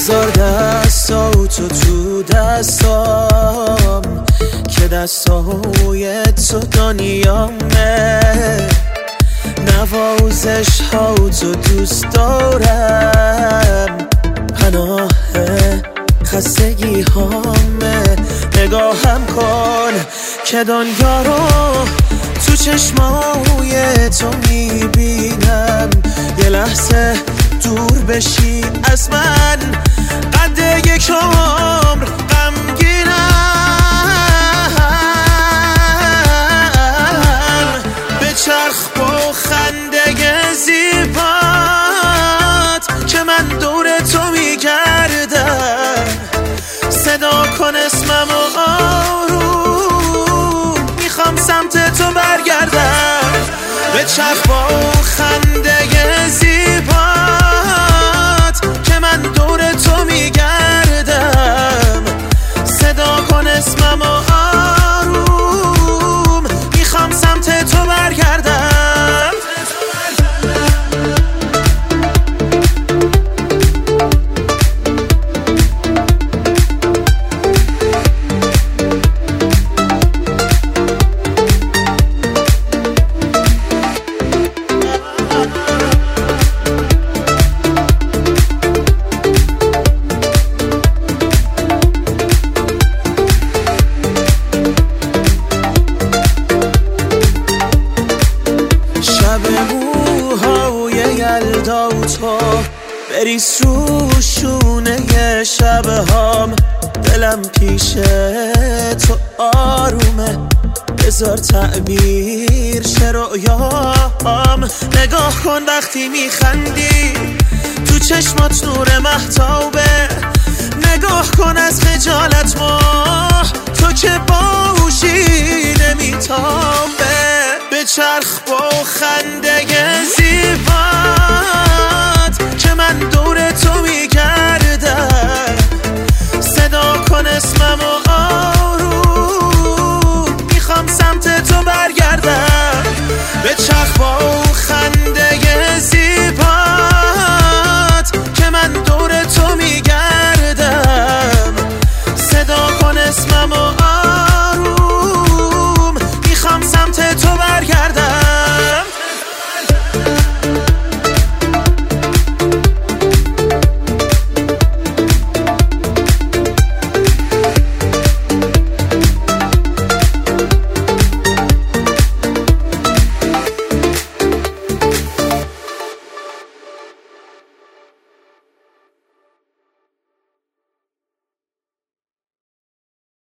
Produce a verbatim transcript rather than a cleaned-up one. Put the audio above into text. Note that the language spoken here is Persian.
بذار دستاتو تو دستام که دستای تو دنیامه، نوازش ها تو دوست دارم، پناه خستگی هامه. نگاهم کن که دنیا رو تو چشمای تو میبینم، یه لحظه دور بشی از من، قد یک عمر غمگینم. به چرخ با خنده زیبات که من دور تو میگردم، صدا کن اسمم و آروم میخوام سمت تو برگردم. به چرخ با خنده زیبات که من دور تو میگردم، صدا کن اسمم و آروم میخوام سمت تو برگردم. تو بریز رو شونه شبهام، دلم پیش تو آرومه، بذار تعبیر شه رؤیام. نگاه کن وقتی میخندی تو چشمات نور مهتابه، نگاه کن از خجالت ماه تو که باهوشی نمیتابه. به چرخ با خنده زیبات که من دور تو میگردم، صدا کن اسمم و آروم میخوام سمت تو برگردم. به چرخ با